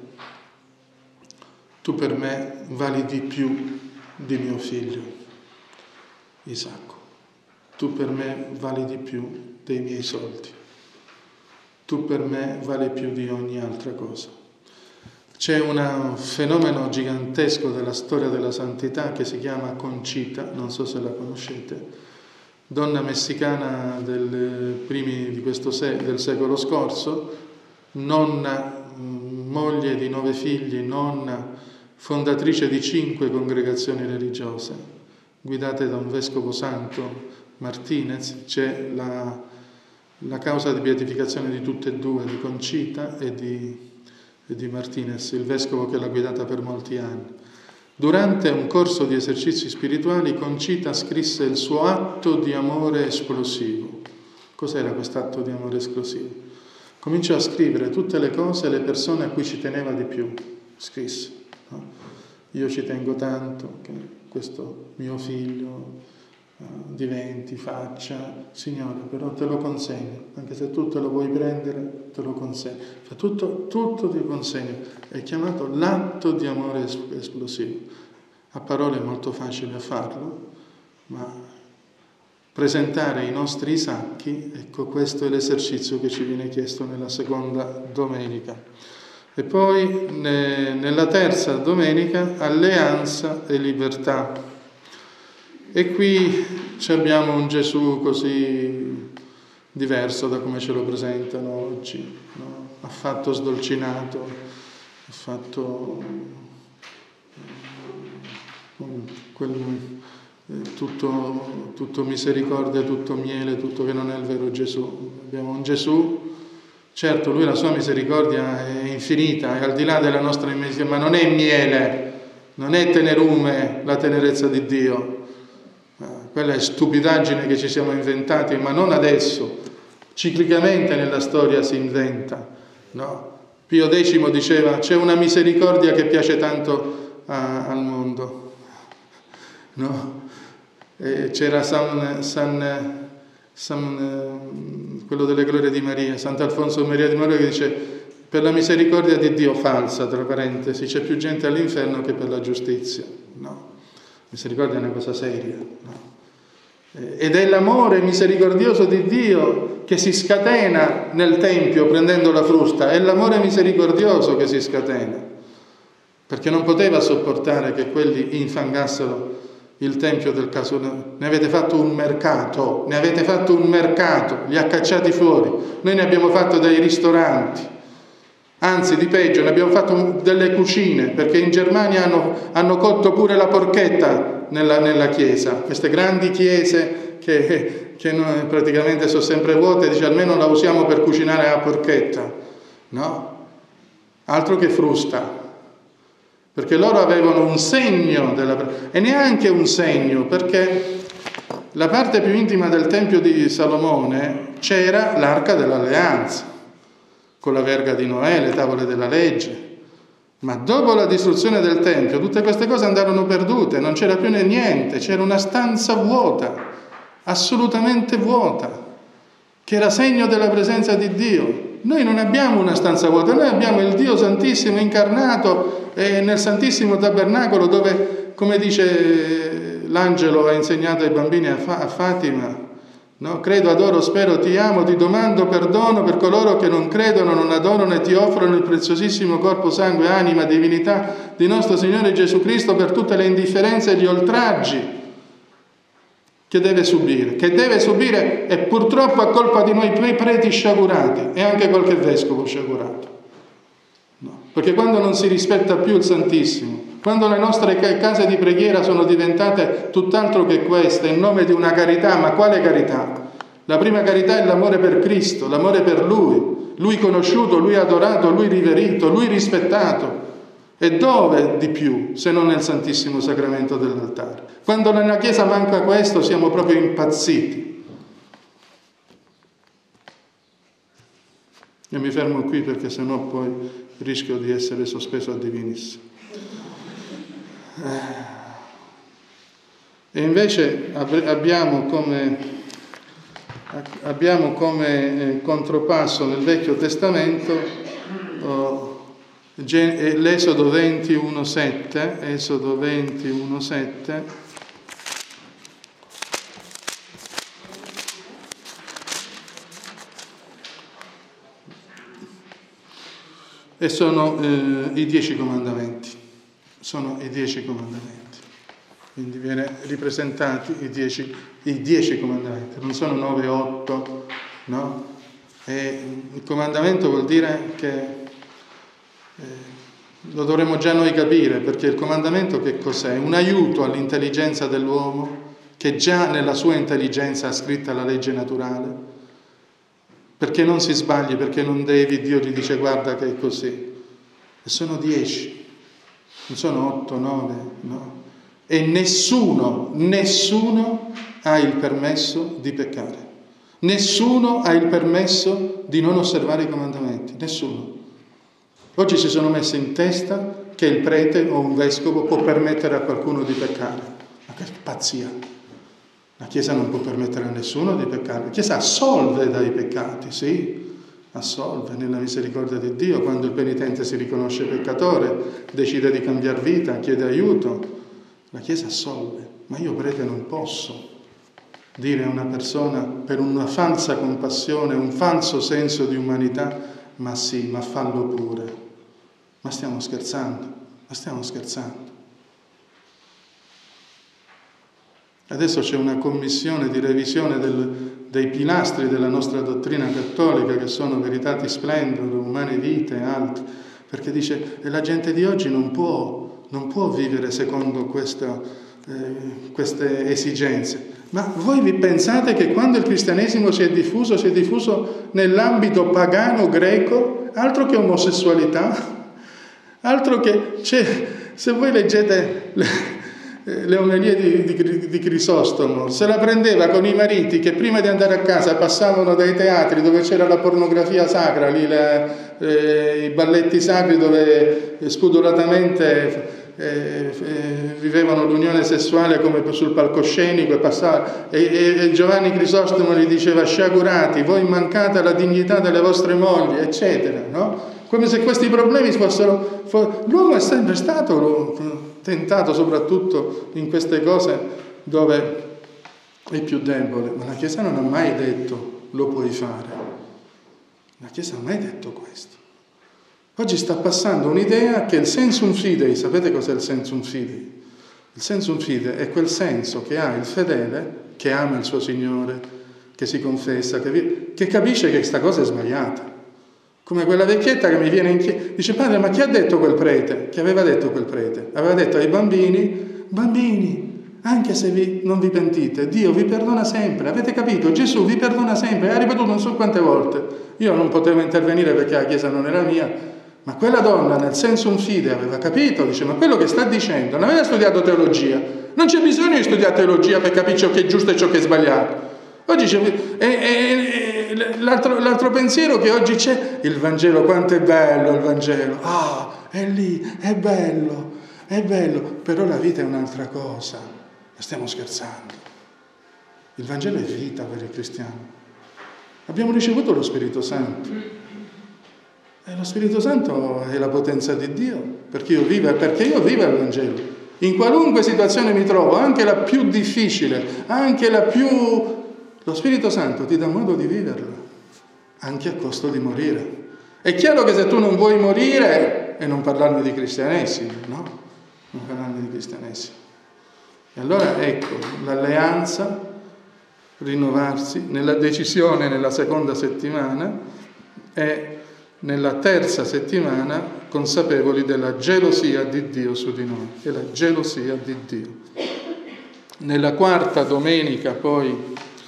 tu per me vali di più di mio figlio, Isacco. Tu per me vali di più dei miei soldi. Tu per me vali più di ogni altra cosa. C'è un fenomeno gigantesco della storia della santità che si chiama Conchita, non so se la conoscete, donna messicana del primi di questo se- del secolo scorso, nonna, moglie di nove figli, nonna, fondatrice di cinque congregazioni religiose, guidate da un vescovo santo, Martinez. C'è la, la causa di beatificazione di tutte e due, di Conchita e di, e di Martinez, il vescovo che l'ha guidata per molti anni. Durante un corso di esercizi spirituali, Conchita scrisse il suo atto di amore esplosivo. Cos'era quest'atto di amore esplosivo? Cominciò a scrivere tutte le cose e le persone a cui ci teneva di più. Scrisse, no? Io ci tengo tanto che questo mio figlio diventi, faccia, Signore, però te lo consegno, anche se tu te lo vuoi prendere, te lo consegno. Fa tutto, tutto ti consegno. È chiamato l'atto di amore esplosivo. A parole è molto facile a farlo, ma presentare i nostri sacchi, ecco, questo è l'esercizio che ci viene chiesto nella seconda domenica. E poi ne, nella terza domenica, alleanza e libertà. E qui abbiamo un Gesù così diverso da come ce lo presentano oggi, no? Affatto sdolcinato, affatto quel, tutto, tutto misericordia, tutto miele, tutto che non è il vero Gesù. Abbiamo un Gesù, certo lui la sua misericordia è infinita, è al di là della nostra immagine, ma non è miele, non è tenerume la tenerezza di Dio. Quella è stupidaggine che ci siamo inventati, ma non adesso, ciclicamente nella storia si inventa, no? Pio X diceva: c'è una misericordia che piace tanto a, al mondo, no? E c'era San, San, San, quello delle glorie di Maria, Sant'Alfonso Maria di Maria, che dice: per la misericordia di Dio, falsa, tra parentesi, c'è più gente all'inferno che per la giustizia, no? Misericordia è una cosa seria, no? Ed è l'amore misericordioso di Dio che si scatena nel Tempio prendendo la frusta, è l'amore misericordioso che si scatena, perché non poteva sopportare che quelli infangassero il Tempio del caso. Ne avete fatto un mercato, ne avete fatto un mercato, li ha cacciati fuori. Noi ne abbiamo fatto dei ristoranti, anzi di peggio, ne abbiamo fatto delle cucine, perché in Germania hanno, hanno cotto pure la porchetta Nella, nella chiesa, queste grandi chiese che, che noi praticamente sono sempre vuote, dice almeno la usiamo per cucinare la porchetta, no? Altro che frusta, perché loro avevano un segno della, e neanche un segno, perché la parte più intima del Tempio di Salomone c'era l'Arca dell'Alleanza, con la verga di Noè, le tavole della legge. Ma dopo la distruzione del Tempio tutte queste cose andarono perdute, non c'era più niente, c'era una stanza vuota, assolutamente vuota, che era segno della presenza di Dio. Noi non abbiamo una stanza vuota, noi abbiamo il Dio Santissimo incarnato eh, nel Santissimo Tabernacolo, dove, come dice l'angelo ha insegnato ai bambini a, Fa- a Fatima, no? Credo, adoro, spero, ti amo, ti domando perdono per coloro che non credono, non adorano e ti offrono il preziosissimo corpo, sangue, anima, divinità di nostro Signore Gesù Cristo, per tutte le indifferenze e gli oltraggi che deve subire, che deve subire e purtroppo a colpa di noi preti sciagurati e anche qualche vescovo sciagurato. No. Perché quando non si rispetta più il Santissimo, quando le nostre case di preghiera sono diventate tutt'altro che queste, in nome di una carità, ma quale carità? La prima carità è l'amore per Cristo, l'amore per Lui, Lui conosciuto, Lui adorato, Lui riverito, Lui rispettato. E dove di più, se non nel Santissimo Sacramento dell'altare? Quando nella Chiesa manca questo, siamo proprio impazziti. E mi fermo qui perché sennò poi rischio di essere sospeso a divinis. E invece abbiamo come, abbiamo come contropasso nel Vecchio Testamento oh, l'Esodo venti, uno sette, Esodo venti, uno sette, e sono eh, i dieci comandamenti, sono i dieci comandamenti. Quindi viene ripresentati i dieci, i dieci comandamenti, non sono nove, otto, no? E il comandamento vuol dire che eh, lo dovremmo già noi capire, perché il comandamento che cos'è? Un aiuto all'intelligenza dell'uomo, che già nella sua intelligenza ha scritta la legge naturale, perché non si sbagli, perché non devi, Dio gli dice guarda che è così. E sono dieci, non sono otto, nove, no? E nessuno, nessuno ha il permesso di peccare. Nessuno ha il permesso di non osservare i comandamenti, nessuno. Oggi si sono messi in testa che il prete o un vescovo può permettere a qualcuno di peccare. Ma che pazzia! La Chiesa non può permettere a nessuno di peccare. La Chiesa assolve dai peccati, sì, assolve nella misericordia di Dio. Quando il penitente si riconosce peccatore, decide di cambiare vita, chiede aiuto, la Chiesa assolve. Ma io, prete, non posso dire a una persona per una falsa compassione, un falso senso di umanità: ma sì, ma fallo pure. Ma stiamo scherzando? Ma stiamo scherzando? Adesso c'è una commissione di revisione del, dei pilastri della nostra dottrina cattolica, che sono Veritatis Splendor, Umane Vitae e altri, perché dice che la gente di oggi non può, non può vivere secondo questa, eh, queste esigenze. Ma voi vi pensate che quando il cristianesimo si è diffuso, si è diffuso nell'ambito pagano greco, altro che omosessualità, altro che... Cioè, se voi leggete... Le, le omelie di, di, di Crisostomo, se la prendeva con i mariti che prima di andare a casa passavano dai teatri dove c'era la pornografia sacra, lì la, eh, i balletti sacri dove spudoratamente eh, eh, vivevano l'unione sessuale come sul palcoscenico, e, passava, e, e, e Giovanni Crisostomo gli diceva: sciagurati, voi mancate alla dignità delle vostre mogli, eccetera, no? Come se questi problemi fossero... For... L'uomo è sempre stato tentato, soprattutto in queste cose dove è più debole, ma la Chiesa non ha mai detto lo puoi fare. La Chiesa non ha mai detto questo. Oggi sta passando un'idea che il sensum fidei, sapete cos'è il sensum fidei? Il sensum fidei è quel senso che ha il fedele, che ama il suo Signore, che si confessa, che, vi... che capisce che questa cosa è sbagliata. Come quella vecchietta che mi viene in chiesa, dice: padre, ma chi ha detto quel prete? Chi aveva detto quel prete? Aveva detto ai bambini: bambini, anche se vi, non vi pentite, Dio vi perdona sempre, avete capito? Gesù vi perdona sempre, ha ripetuto non so quante volte. Io non potevo intervenire perché la chiesa non era mia, ma quella donna nel sensum fide aveva capito, dice: ma quello che sta dicendo, non aveva studiato teologia, non c'è bisogno di studiare teologia per capire ciò che è giusto e ciò che è sbagliato. Oggi c'è, e, e, e, l'altro, l'altro pensiero che oggi c'è: il Vangelo, quanto è bello il Vangelo, ah, è lì, è bello, è bello, però la vita è un'altra cosa, stiamo scherzando. Il Vangelo è vita per il cristiano. Abbiamo ricevuto lo Spirito Santo, e lo Spirito Santo è la potenza di Dio, perché io vivo, perché io vivo il Vangelo. In qualunque situazione mi trovo, anche la più difficile, anche la più... Lo Spirito Santo ti dà modo di viverlo, anche a costo di morire. È chiaro che se tu non vuoi morire, e non parlarmi di cristianesimo, no? Non parlarmi di cristianesimo. E allora ecco, l'alleanza, rinnovarsi, nella decisione nella seconda settimana e nella terza settimana consapevoli della gelosia di Dio su di noi, e la gelosia di Dio. Nella quarta domenica poi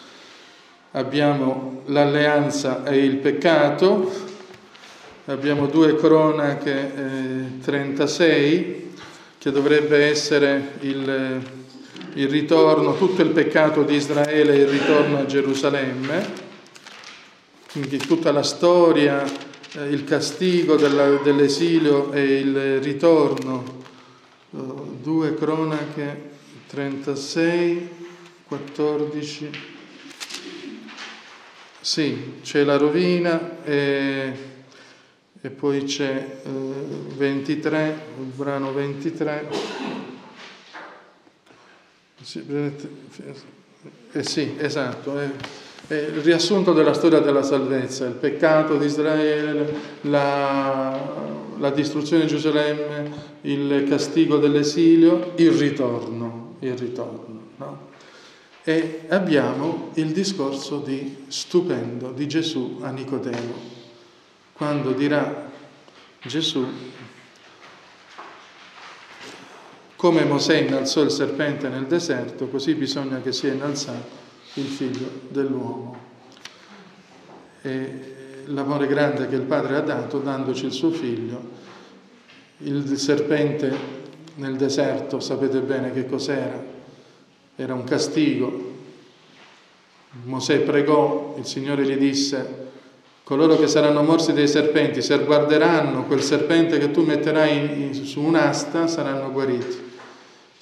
abbiamo l'alleanza e il peccato, abbiamo due cronache eh, trentasei, che dovrebbe essere il, il ritorno, tutto il peccato di Israele e il ritorno a Gerusalemme, quindi tutta la storia, eh, il castigo della, dell'esilio e il ritorno. Oh, due cronache trentasei, quattordici... Sì, c'è la rovina e, e poi c'è eh, ventitré, il brano ventitré. Sì, eh, sì esatto, è, è il riassunto della storia della salvezza, il peccato di Israele, la, la distruzione di Gerusalemme, il castigo dell'esilio, il ritorno, il ritorno, no? E abbiamo il discorso di stupendo di Gesù a Nicodemo, quando dirà Gesù: come Mosè innalzò il serpente nel deserto, così bisogna che sia innalzato il figlio dell'uomo. E l'amore grande che il Padre ha dato, dandoci il suo figlio. Il serpente nel deserto, sapete bene che cos'era? Era un castigo. Mosè pregò, il Signore gli disse: coloro che saranno morsi dai serpenti, se guarderanno quel serpente che tu metterai in, in, su un'asta, saranno guariti.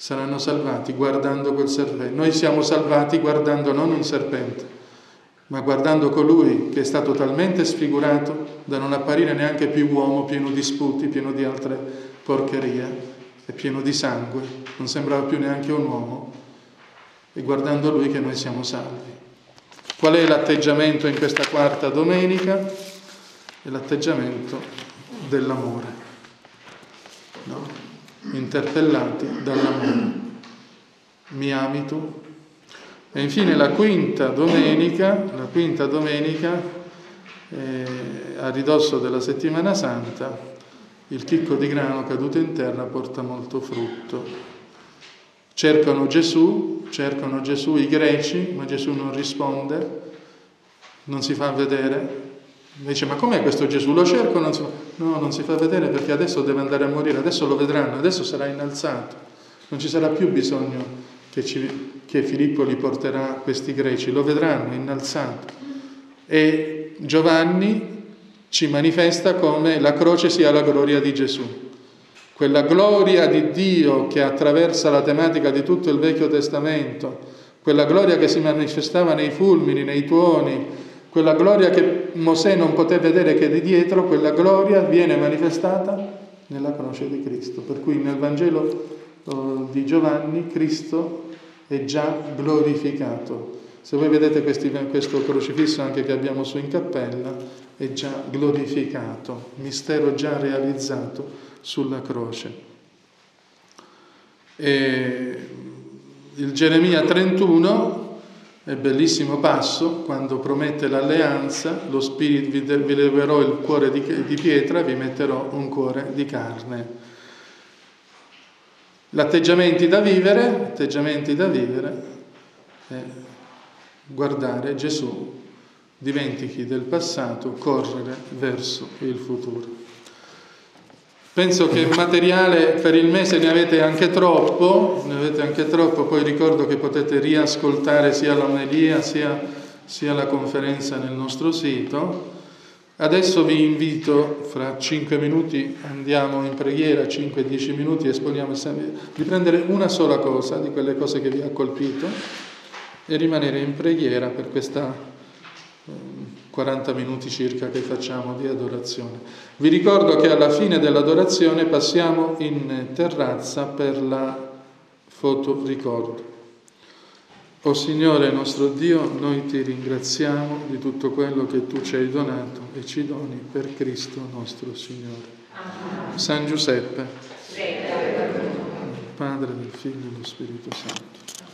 saranno salvati guardando quel serpente. Noi siamo salvati guardando non un serpente, ma guardando colui che è stato talmente sfigurato da non apparire neanche più uomo, pieno di sputi, pieno di altre porcherie, e pieno di sangue, non sembrava più neanche un uomo, e guardando lui che noi siamo salvi. Qual è l'atteggiamento in questa quarta domenica? È l'atteggiamento dell'amore, no? Interpellati dall'amore. Mi ami tu? E infine la quinta domenica, la quinta domenica, eh, a ridosso della settimana santa, il chicco di grano caduto in terra porta molto frutto. Cercano Gesù, cercano Gesù i greci, ma Gesù non risponde, non si fa vedere. Dice, ma com'è questo Gesù? Lo cerco? Non si... No, non si fa vedere perché adesso deve andare a morire, adesso lo vedranno, adesso sarà innalzato. Non ci sarà più bisogno che, ci... che Filippo li porterà questi greci, lo vedranno innalzato. E Giovanni ci manifesta come la croce sia la gloria di Gesù. Quella gloria di Dio che attraversa la tematica di tutto il Vecchio Testamento, quella gloria che si manifestava nei fulmini, nei tuoni, quella gloria che Mosè non poté vedere che di dietro, quella gloria viene manifestata nella croce di Cristo. Per cui nel Vangelo oh, di Giovanni Cristo è già glorificato. Se voi vedete questi, questo crocifisso anche che abbiamo su in cappella, è già glorificato, mistero già realizzato sulla croce. E il Geremia trentuno è bellissimo passo, quando promette l'alleanza, lo spirito, vi leverò il cuore di, di pietra, vi metterò un cuore di carne. L'atteggiamenti da vivere, atteggiamenti da vivere, è guardare Gesù, dimentichi del passato, correre verso il futuro. Penso che materiale per il mese ne avete anche troppo, ne avete anche troppo, poi ricordo che potete riascoltare sia l'omelia sia, sia la conferenza nel nostro sito. Adesso vi invito, fra cinque minuti andiamo in preghiera, cinque dieci minuti esponiamo di prendere una sola cosa di quelle cose che vi ha colpito e rimanere in preghiera per questa quaranta minuti circa che facciamo di adorazione. Vi ricordo che alla fine dell'adorazione passiamo in terrazza per la foto ricordo. O Signore nostro Dio, noi ti ringraziamo di tutto quello che tu ci hai donato e ci doni per Cristo nostro Signore. Amen. San Giuseppe, Padre, del Figlio e dello Spirito Santo.